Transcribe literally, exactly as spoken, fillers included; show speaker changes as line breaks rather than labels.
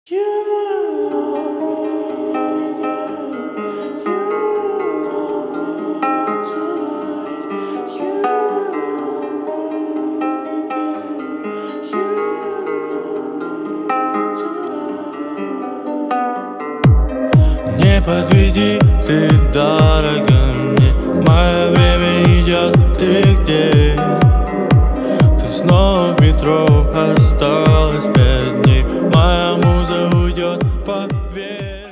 Не подведи, ты дорога мне. Мое время идет, ты где?